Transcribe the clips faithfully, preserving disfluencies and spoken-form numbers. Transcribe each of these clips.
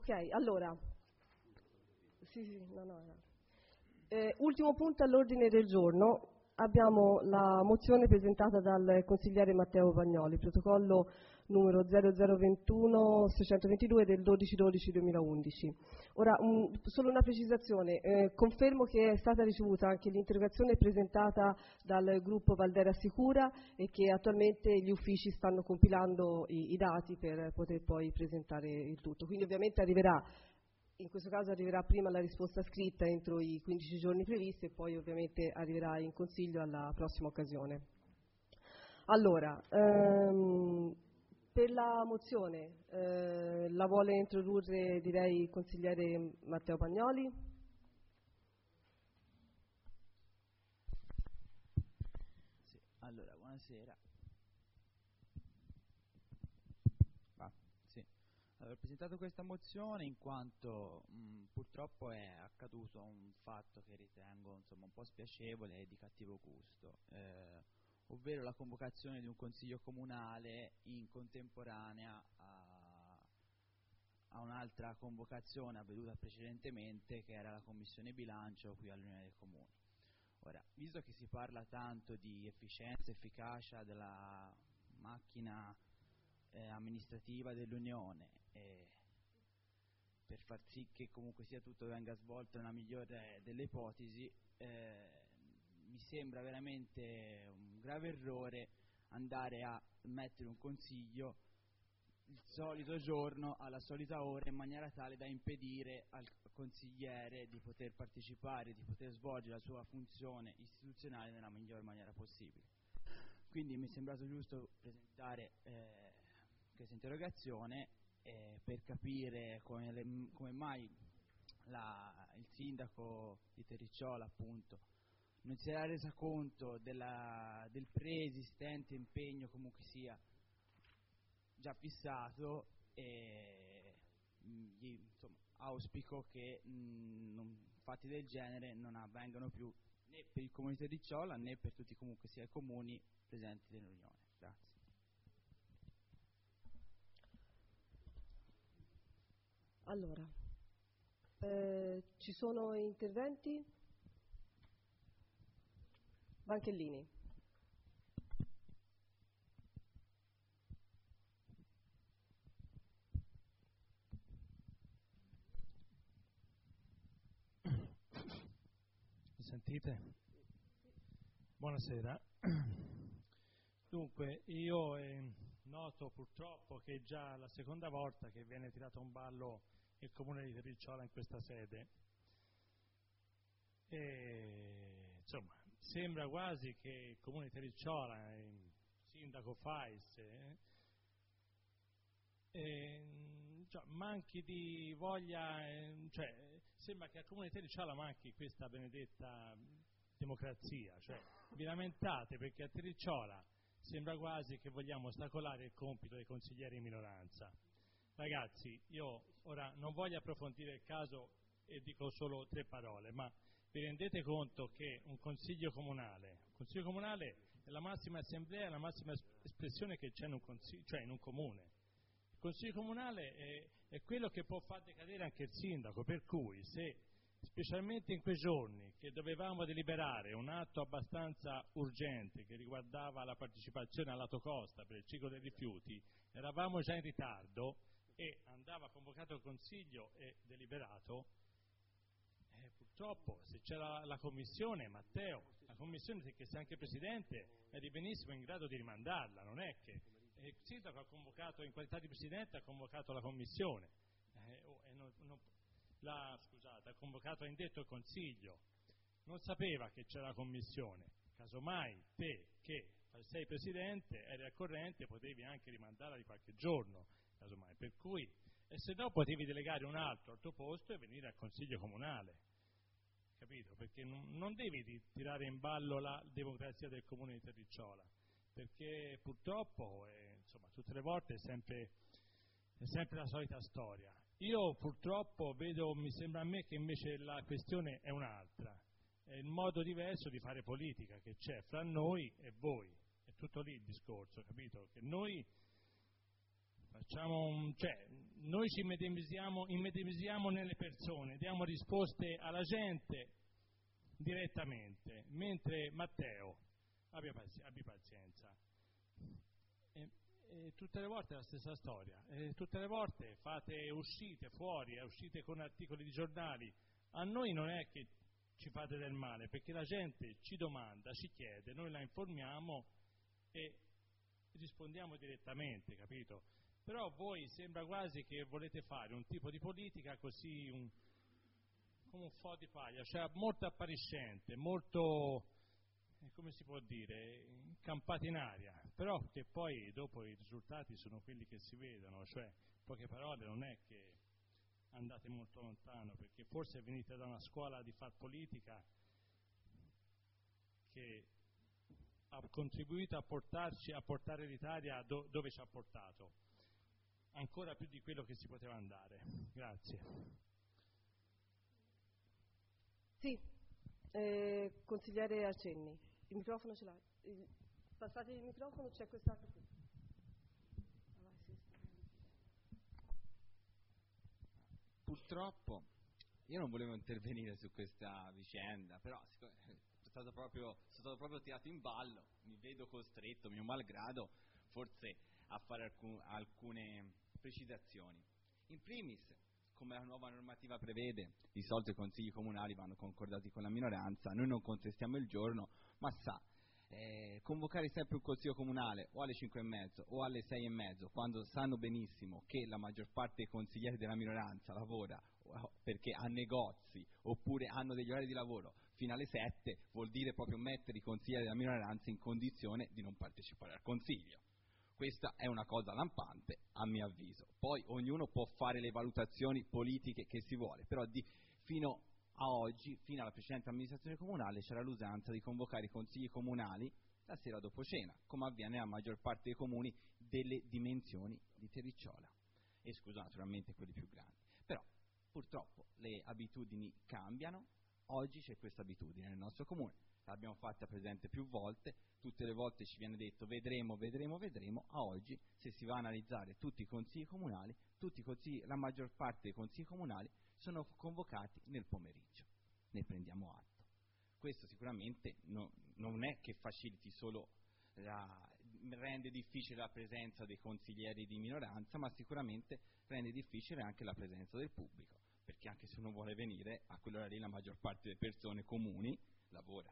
Ok, allora, sì, sì, no, no, no. Eh, ultimo punto all'ordine del giorno, abbiamo la mozione presentata dal consigliere Matteo Pagnoli, protocollo numero zero zero ventuno seicentoventidue del dodici dodici duemilaundici. Ora, un, solo una precisazione, eh, confermo che è stata ricevuta anche l'interrogazione presentata dal gruppo Valdera Sicura e che attualmente gli uffici stanno compilando i, i dati per poter poi presentare il tutto. Quindi ovviamente arriverà, in questo caso arriverà prima la risposta scritta entro i quindici giorni previsti e poi ovviamente arriverà in consiglio alla prossima occasione. Allora, ehm, per la mozione eh, la vuole introdurre, direi, il consigliere Matteo Pagnoli. Sì, allora, buonasera. Ah, sì. Allora, ho presentato questa mozione in quanto mh, purtroppo è accaduto un fatto che ritengo insomma un po' spiacevole e di cattivo gusto, eh, ovvero la convocazione di un consiglio comunale in contemporanea a, a un'altra convocazione avvenuta precedentemente, che era la commissione bilancio qui all'Unione dei Comuni. Ora, visto che si parla tanto di efficienza, efficacia della macchina eh, amministrativa dell'Unione, e per far sì che comunque sia tutto venga svolto nella migliore delle ipotesi, eh, mi sembra veramente un grave errore andare a mettere un consiglio il solito giorno alla solita ora in maniera tale da impedire al consigliere di poter partecipare, di poter svolgere la sua funzione istituzionale nella miglior maniera possibile. Quindi mi è sembrato giusto presentare eh, questa interrogazione eh, per capire come, le, come mai la, il sindaco di Terricciola appunto non si era resa conto della, del preesistente impegno comunque sia già fissato, e mh, insomma, auspico che mh, non, fatti del genere non avvengano più né per il comune di Terricciola né per tutti comunque sia i comuni presenti nell'Unione. Grazie. Allora, eh, ci sono interventi? Banchellini. Mi sentite? Buonasera. Dunque, io eh, noto purtroppo che è già la seconda volta che viene tirato in ballo il comune di Terricciola in questa sede. E, insomma, sembra quasi che il comune di Terricciola, il sindaco Fais, eh, eh, cioè, manchi di voglia, eh, cioè, sembra che al comune di Terricciola manchi questa benedetta democrazia, cioè vi lamentate perché a Terricciola sembra quasi che vogliamo ostacolare il compito dei consiglieri in minoranza. Ragazzi, io ora non voglio approfondire il caso e dico solo tre parole, ma vi rendete conto che un consiglio comunale, un consiglio comunale è la massima assemblea, la massima espressione che c'è in un, consiglio, cioè in un comune. Il consiglio comunale è, è quello che può far decadere anche il sindaco, per cui se specialmente in quei giorni che dovevamo deliberare un atto abbastanza urgente che riguardava la partecipazione al lato costa per il ciclo dei rifiuti, eravamo già in ritardo e andava convocato il consiglio e deliberato, eh, purtroppo se c'era la, la commissione, Matteo, la commissione, che sei anche presidente, eri benissimo in grado di rimandarla, non è che eh, il sindaco ha convocato, in qualità di presidente, ha convocato la commissione, eh, oh, e non, non, la, scusate, ha convocato, ha indetto il consiglio, non sapeva che c'era la commissione, casomai te che sei presidente eri al corrente, potevi anche rimandarla di qualche giorno, casomai, per cui, e se no potevi delegare un altro al tuo posto e venire al consiglio comunale, capito? Perché non, non devi tirare in ballo la democrazia del comune di Terricciola, perché purtroppo, eh, insomma, tutte le volte è sempre, è sempre la solita storia. Io purtroppo vedo, mi sembra a me che invece la questione è un'altra, è il modo diverso di fare politica che c'è fra noi e voi, è tutto lì il discorso, capito? Che noi facciamo un, cioè, noi ci immedesimiamo, immedesimiamo nelle persone, diamo risposte alla gente direttamente, mentre Matteo, abbia, pazi- abbi pazienza, e, e tutte le volte è la stessa storia, e tutte le volte fate uscite fuori, uscite con articoli di giornali, a noi non è che ci fate del male, perché la gente ci domanda, ci chiede, noi la informiamo e rispondiamo direttamente, capito? Però voi sembra quasi che volete fare un tipo di politica così, un, come un fo' di paglia, cioè molto appariscente, molto, eh, come si può dire, campata in aria, però che poi dopo i risultati sono quelli che si vedono, cioè, in poche parole, non è che andate molto lontano, perché forse venite da una scuola di far politica che ha contribuito a portarci, a portare l'Italia do, dove ci ha portato, ancora più di quello che si poteva andare. Grazie. Sì, eh, consigliere Arcenni, il microfono ce l'hai. Il, passate il microfono, c'è quest'altro qui. Purtroppo io non volevo intervenire su questa vicenda, però sono stato proprio, sono stato proprio tirato in ballo, mi vedo costretto, mio malgrado, forse a fare alcun, alcune precisazioni. In primis, come la nuova normativa prevede, di solito i consigli comunali vanno concordati con la minoranza, noi non contestiamo il giorno, ma sa, eh, convocare sempre un consiglio comunale o alle cinque e mezzo o alle sei e mezzo, quando sanno benissimo che la maggior parte dei consiglieri della minoranza lavora perché ha negozi oppure hanno degli orari di lavoro fino alle sette, vuol dire proprio mettere i consiglieri della minoranza in condizione di non partecipare al consiglio. Questa è una cosa lampante, a mio avviso. Poi ognuno può fare le valutazioni politiche che si vuole, però di, fino a oggi, fino alla precedente amministrazione comunale, c'era l'usanza di convocare i consigli comunali la sera dopo cena, come avviene nella maggior parte dei comuni delle dimensioni di Terricciola, escluso naturalmente quelli più grandi. Però purtroppo le abitudini cambiano, oggi c'è questa abitudine nel nostro comune, l'abbiamo fatta presente più volte, tutte le volte ci viene detto vedremo, vedremo, vedremo, a oggi se si va a analizzare tutti i consigli comunali, tutti i consigli, la maggior parte dei consigli comunali sono convocati nel pomeriggio, ne prendiamo atto. Questo sicuramente no, non è che faciliti solo, la, rende difficile la presenza dei consiglieri di minoranza, ma sicuramente rende difficile anche la presenza del pubblico, perché anche se uno vuole venire, a quell'ora lì la maggior parte delle persone comuni lavora.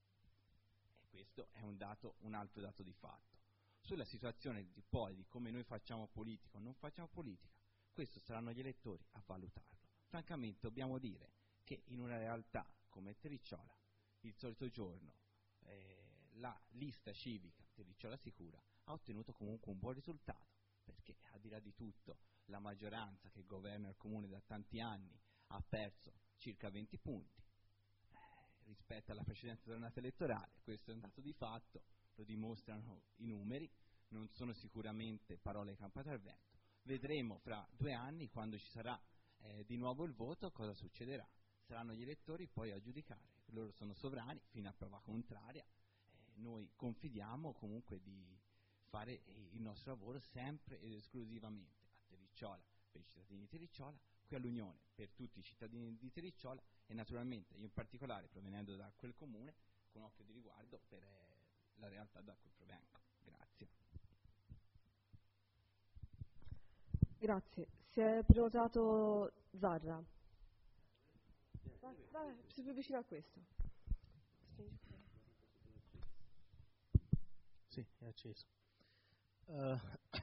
Questo è un dato, un altro dato di fatto. Sulla situazione di poi, di come noi facciamo politica o non facciamo politica, questo saranno gli elettori a valutarlo. Francamente dobbiamo dire che in una realtà come Terricciola, il solito giorno, eh, la lista civica Terricciola Sicura ha ottenuto comunque un buon risultato, perché al di là di tutto la maggioranza che governa il comune da tanti anni ha perso circa venti punti, rispetto alla precedente tornata elettorale, questo è un dato di fatto, lo dimostrano i numeri, non sono sicuramente parole campate al vento. Vedremo fra due anni, quando ci sarà eh, di nuovo il voto, cosa succederà. Saranno gli elettori poi a giudicare, loro sono sovrani fino a prova contraria, eh, noi confidiamo comunque di fare eh, il nostro lavoro sempre ed esclusivamente a Terricciola, per i cittadini di Terricciola, qui all'Unione per tutti i cittadini di Terricciola e naturalmente io in particolare, provenendo da quel comune, con occhio di riguardo per eh, la realtà da cui provengo. Grazie. Grazie. Si è prenotato Zarra. Vai, vai, si più vicino a questo. Sì, è acceso. Uh,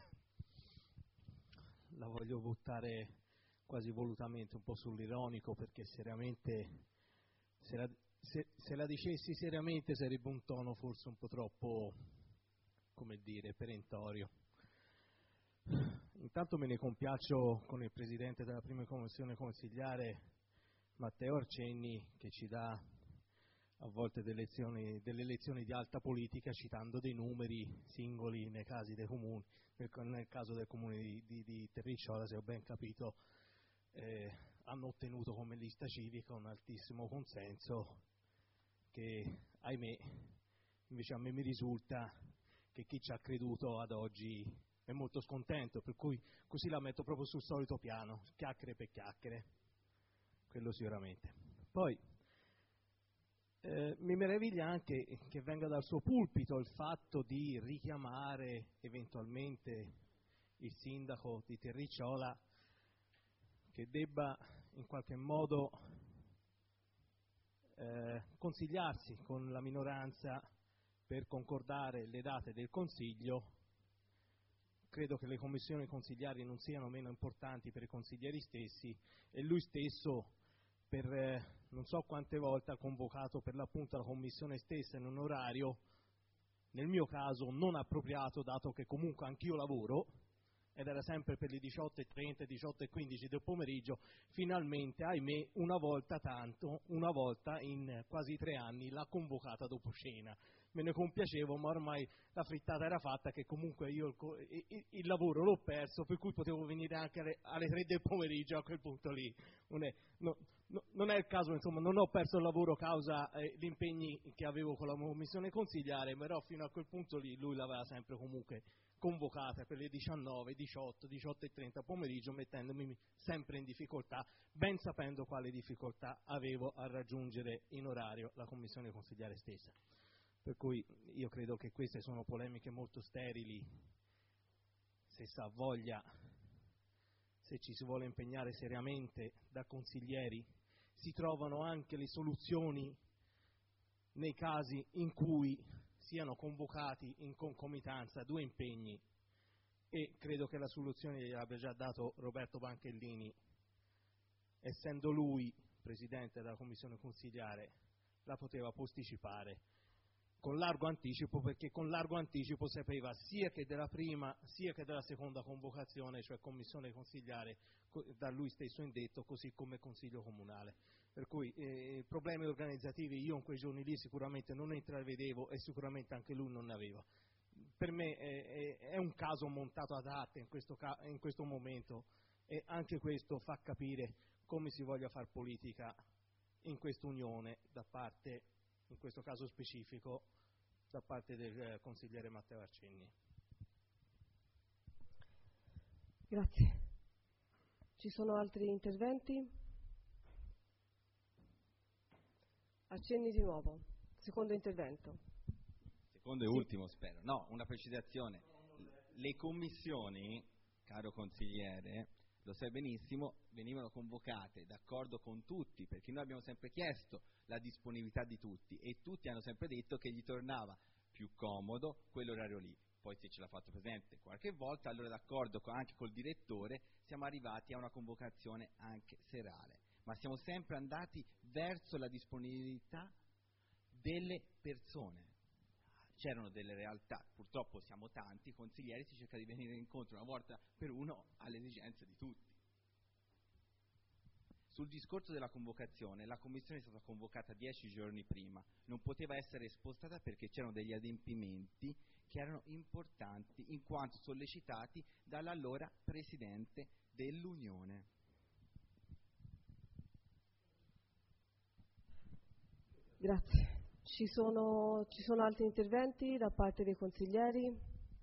la voglio buttare quasi volutamente un po' sull'ironico, perché seriamente se la, se, se la dicessi seriamente sarebbe un tono forse un po' troppo, come dire, perentorio. Intanto me ne compiaccio con il presidente della prima commissione consigliare Matteo Arcenni, che ci dà a volte delle lezioni, delle lezioni di alta politica citando dei numeri singoli nei casi dei comuni. Nel, nel caso del comune di, di, di Terricciola, se ho ben capito, eh, hanno ottenuto come lista civica un altissimo consenso che, ahimè, invece a me mi risulta che chi ci ha creduto ad oggi è molto scontento, per cui così la metto proprio sul solito piano, chiacchiere per chiacchiere, quello sicuramente. Poi eh, mi meraviglia anche che venga dal suo pulpito il fatto di richiamare eventualmente il sindaco di Terricciola, che debba in qualche modo eh, consigliarsi con la minoranza per concordare le date del Consiglio. Credo che le commissioni consigliari non siano meno importanti per i consiglieri stessi, e lui stesso per eh, non so quante volte ha convocato per l'appunto la commissione stessa in un orario, nel mio caso non appropriato, dato che comunque anch'io lavoro, ed era sempre per le diciotto e trenta, diciotto e quindici del pomeriggio. Finalmente, ahimè, una volta tanto, una volta in quasi tre anni l'ha convocata dopo cena. Me ne compiacevo, ma ormai la frittata era fatta, che comunque io il, il, il lavoro l'ho perso, per cui potevo venire anche alle, alle tre del pomeriggio. A quel punto lì non è, no, no, non è il caso, insomma, non ho perso il lavoro causa eh, gli impegni che avevo con la commissione consigliare, però fino a quel punto lì lui l'aveva sempre comunque convocata per le diciannove, diciotto, diciotto e trenta pomeriggio, mettendomi sempre in difficoltà, ben sapendo quale difficoltà avevo a raggiungere in orario la commissione consigliare stessa. Per cui io credo che queste sono polemiche molto sterili. Se si ha voglia, se ci si vuole impegnare seriamente da consiglieri, si trovano anche le soluzioni nei casi in cui siano convocati in concomitanza due impegni, e credo che la soluzione gliel'abbia già dato Roberto Banchellini, essendo lui presidente della commissione consigliare, la poteva posticipare con largo anticipo, perché con largo anticipo sapeva sia che della prima sia che della seconda convocazione, cioè commissione consigliare, da lui stesso indetto, così come consiglio comunale. Per cui eh, problemi organizzativi io in quei giorni lì sicuramente non ne intravedevo, e sicuramente anche lui non ne aveva. Per me è, è, è un caso montato ad arte in questo, in questo momento, e anche questo fa capire come si voglia far politica in quest'unione da parte, in questo caso specifico, da parte del eh, consigliere Matteo Arcegni. Grazie. Ci sono altri interventi? Arcegni di nuovo, secondo intervento. Secondo e sì. Ultimo, spero. No, una precisazione. Le commissioni, caro consigliere, lo sai benissimo, venivano convocate d'accordo con tutti, perché noi abbiamo sempre chiesto la disponibilità di tutti, e tutti hanno sempre detto che gli tornava più comodo quell'orario lì. Poi se ce l'ha fatto presente qualche volta, allora d'accordo con, anche col direttore, siamo arrivati a una convocazione anche serale, ma siamo sempre andati verso la disponibilità delle persone. C'erano delle realtà, purtroppo siamo tanti consiglieri, si cerca di venire incontro una volta per uno alle esigenze di tutti. Sul discorso della convocazione, la commissione è stata convocata dieci giorni prima, non poteva essere spostata perché c'erano degli adempimenti che erano importanti in quanto sollecitati dall'allora Presidente dell'Unione. Grazie. Ci sono, ci sono altri interventi da parte dei consiglieri?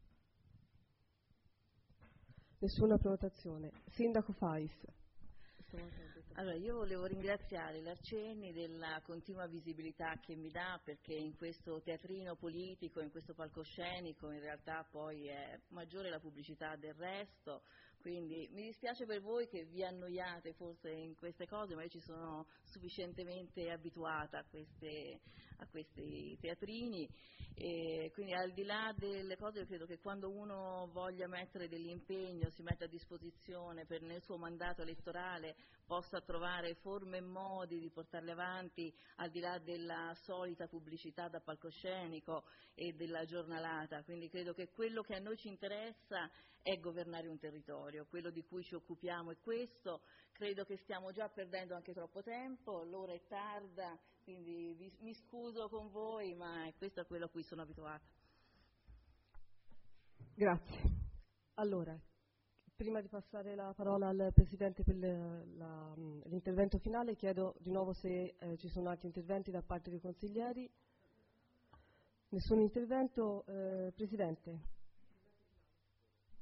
Nessuna prenotazione. Sindaco Fais. Allora, io volevo ringraziare l'Arcegni della continua visibilità che mi dà, perché in questo teatrino politico, in questo palcoscenico, in realtà poi è maggiore la pubblicità del resto. Quindi mi dispiace per voi che vi annoiate forse in queste cose, ma io ci sono sufficientemente abituata a, queste, a questi teatrini. E quindi al di là delle cose, io credo che quando uno voglia mettere dell'impegno, si mette a disposizione per nel suo mandato elettorale, possa trovare forme e modi di portarle avanti al di là della solita pubblicità da palcoscenico e della giornalata. Quindi credo che quello che a noi ci interessa è governare un territorio, quello di cui ci occupiamo è questo. Credo che stiamo già perdendo anche troppo tempo, l'ora è tarda, quindi vi, mi scuso con voi, ma questo è quello a cui sono abituata. Grazie. Allora, prima di passare la parola al Presidente per le, la, l'intervento finale, chiedo di nuovo se eh, ci sono altri interventi da parte dei consiglieri. Nessun intervento. Eh, Presidente.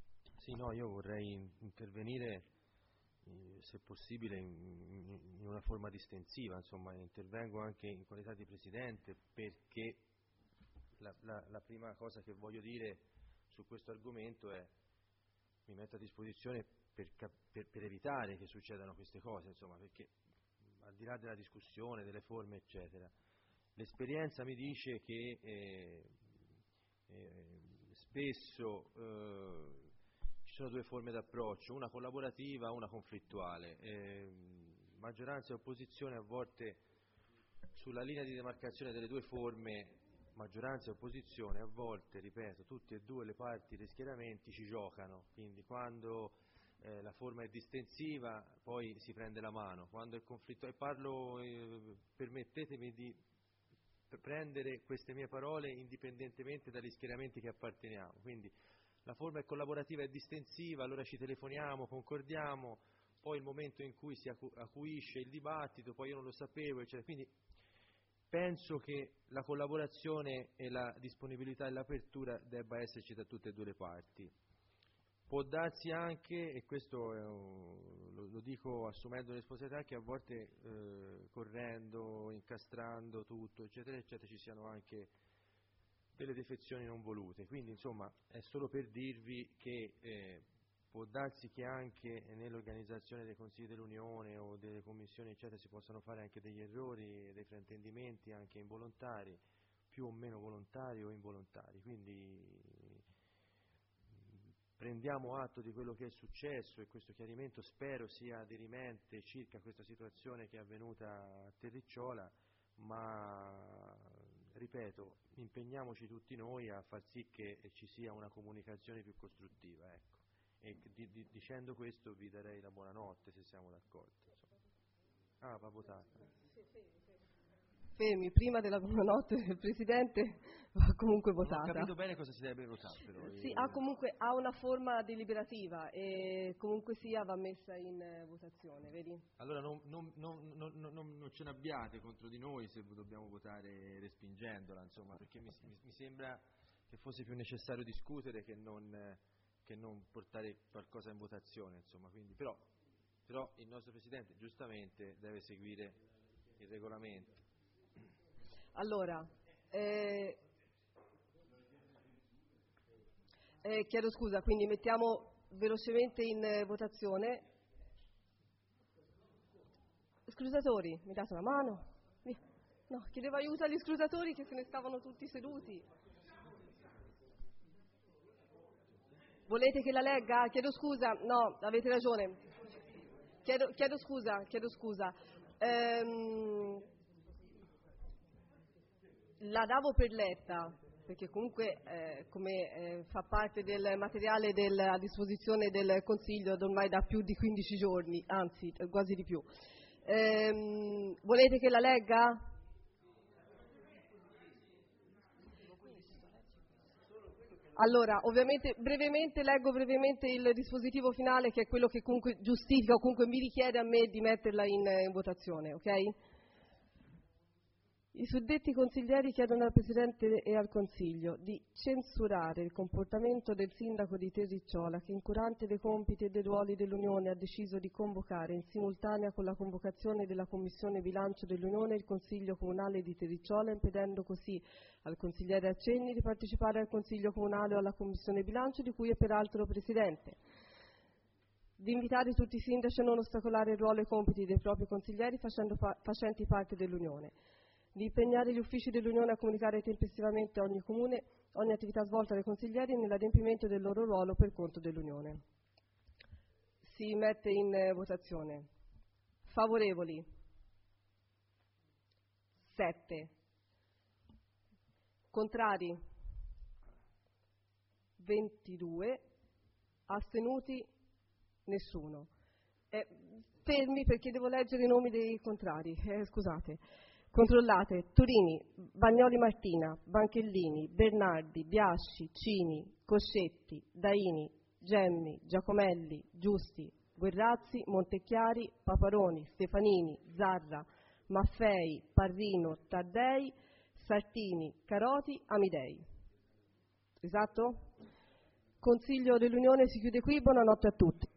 Sì, no, io vorrei intervenire, eh, se possibile, in, in una forma distensiva, insomma, intervengo anche in qualità di Presidente perché la, la, la prima cosa che voglio dire su questo argomento è mi metto a disposizione per, per, per evitare che succedano queste cose, insomma, perché al di là della discussione, delle forme, eccetera, l'esperienza mi dice che eh, eh, spesso eh, ci sono due forme d'approccio, una collaborativa, una conflittuale. Eh, maggioranza e opposizione a volte sulla linea di demarcazione delle due forme, maggioranza e opposizione, a volte, ripeto, tutte e due le parti dei schieramenti ci giocano, quindi quando eh, la forma è distensiva poi si prende la mano, quando è conflitto, e parlo, eh, permettetemi di prendere queste mie parole indipendentemente dagli schieramenti che apparteniamo, quindi la forma è collaborativa e distensiva, allora ci telefoniamo, concordiamo, poi il momento in cui si acu- acuisce il dibattito, poi io non lo sapevo, eccetera. Quindi penso che la collaborazione e la disponibilità e l'apertura debba esserci da tutte e due le parti. Può darsi anche, e questo è un, lo, lo dico assumendo responsabilità, che a volte eh, correndo, incastrando tutto, eccetera, eccetera, ci siano anche delle defezioni non volute. Quindi, insomma, è solo per dirvi che eh, può darsi che anche nell'organizzazione dei Consigli dell'Unione o delle commissioni, eccetera, si possano fare anche degli errori, dei fraintendimenti anche involontari, più o meno volontari o involontari. Quindi prendiamo atto di quello che è successo e questo chiarimento spero sia dirimente circa questa situazione che è avvenuta a Terricciola, ma ripeto, impegniamoci tutti noi a far sì che ci sia una comunicazione più costruttiva, ecco. E di, di, dicendo questo vi darei la buonanotte, se siamo d'accordo. Insomma. Ah, va votata. Fermi, prima della buonanotte del Presidente va comunque votata. Non ho capito bene cosa si deve votare, però. Sì, ha comunque ha una forma deliberativa e comunque sia va messa in eh, votazione, vedi? Allora non, non, non, non, non, non ce ne abbiate contro di noi se dobbiamo votare respingendola, insomma, perché mi, mi sembra che fosse più necessario discutere che non, eh, che non portare qualcosa in votazione, insomma, quindi però, però il nostro Presidente giustamente deve seguire il regolamento. Allora, eh, eh, chiedo scusa, quindi mettiamo velocemente in eh, votazione. Scrutatori, mi date una mano? No, chiedevo aiuto agli scrutatori che se ne stavano tutti seduti. Volete che la legga? Chiedo scusa, no, avete ragione. Chiedo, chiedo scusa, chiedo scusa. Ehm, la davo per letta, perché comunque eh, come eh, fa parte del materiale del, a disposizione del Consiglio ormai da più di quindici giorni, anzi quasi di più. Ehm, volete che la legga? Allora, ovviamente, brevemente, leggo brevemente il dispositivo finale, che è quello che comunque giustifica o comunque mi richiede a me di metterla in, in votazione, ok? I suddetti consiglieri chiedono al Presidente e al Consiglio di censurare il comportamento del sindaco di Terricciola che, incurante dei compiti e dei ruoli dell'Unione, ha deciso di convocare in simultanea con la convocazione della Commissione Bilancio dell'Unione il Consiglio Comunale di Terricciola, impedendo così al consigliere Accenni di partecipare al Consiglio Comunale o alla Commissione Bilancio, di cui è peraltro Presidente. Di invitare tutti i sindaci a non ostacolare il ruolo e i compiti dei propri consiglieri facendo fa- facenti parte dell'Unione. Di impegnare gli uffici dell'Unione a comunicare tempestivamente a ogni comune ogni attività svolta dai consiglieri nell'adempimento del loro ruolo per conto dell'Unione. Si mette in eh, votazione. Favorevoli? sette. Contrari? ventidue. Astenuti? Nessuno. Eh, fermi perché devo leggere i nomi dei contrari, eh, scusate. Controllate: Turini, Bagnoli Martina, Banchellini, Bernardi, Biasci, Cini, Coscetti, Daini, Gemmi, Giacomelli, Giusti, Guerrazzi, Montecchiari, Paparoni, Stefanini, Zarra, Maffei, Parrino, Taddei, Sartini, Caroti, Amidei. Esatto? Consiglio dell'Unione si chiude qui, buonanotte a tutti.